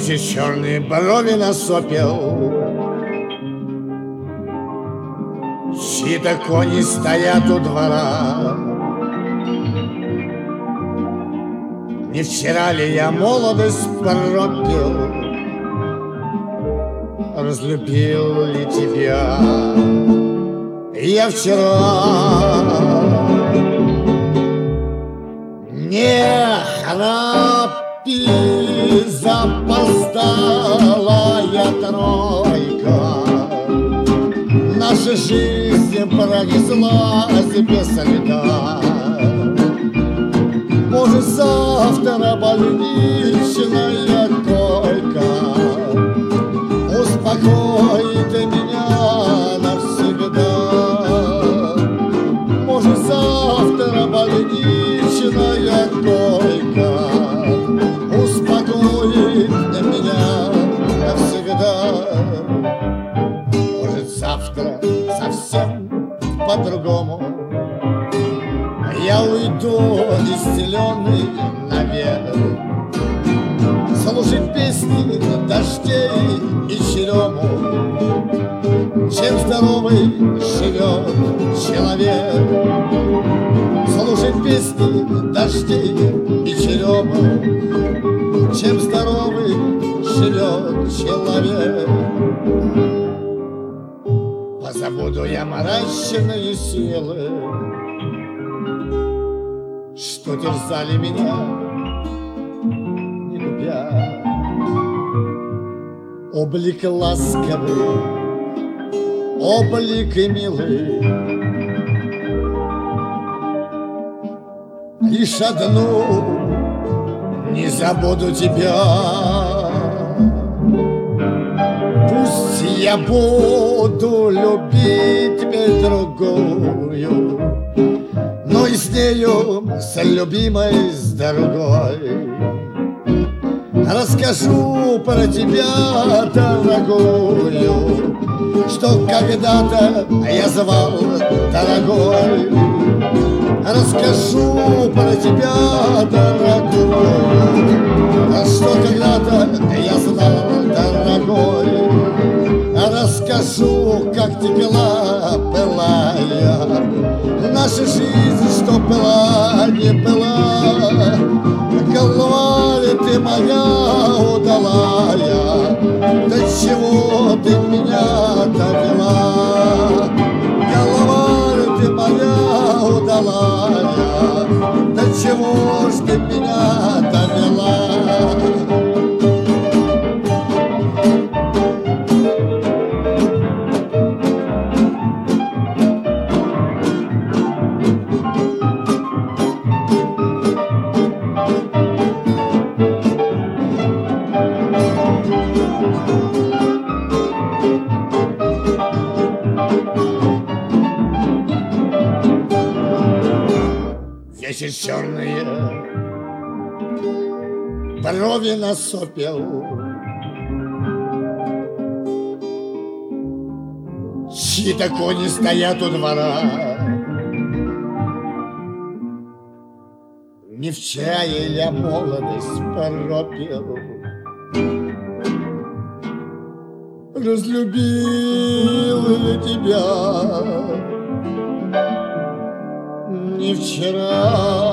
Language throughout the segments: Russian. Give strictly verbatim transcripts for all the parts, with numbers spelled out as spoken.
Вечер черные брови насопил, чьи-то кони стоят у двора. Не вчера ли я молодость пропил, разлюбил ли тебя я вчера? Не храпи, запоздалая тройка, наша жизнь пронеслась без следа. Может, завтра больничная койка успокоит меня навсегда. Может, завтра больничная койка успокоит меня навсегда. Может, завтра совсем по-другому я уйду из зеленый наверх, слушать песни дождей и черему, чем здоровый живет человек. Слушать песни дождей и черему, чем здоровый живет человек. Позабуду я мрачные силы, что терзали меня, не любя. Облик ласковый, облик милый, лишь одну не забуду тебя. Пусть я буду любить тебе другую, но и с нею, с любимой, с дорогой, расскажу про тебя, дорогую, что когда-то я звал дорогой. Расскажу про тебя, дорогую, что когда-то я знал, дорогой. Расскажу, как текла былая наша жизнь, что была, не была. Голова ли ты моя удалая, до чего ты меня довела? Голова ли ты моя удалая, до чего ж ты меня довела? Вечер черные брови насопил, чьи-то кони стоят у двора. Не в чае я молодость пропил, разлюбил ли тебя не вчера?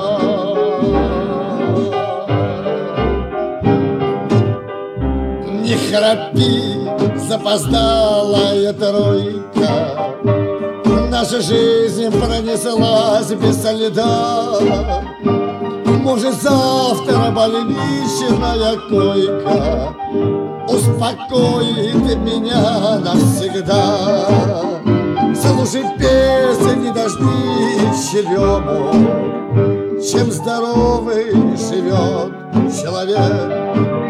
Не храпи, запоздалая тройка, наша жизнь пронеслась без следа. Может, завтра больничная койка успокоит меня навсегда. Слушать песни дожди черему, чем здоровый живет человек.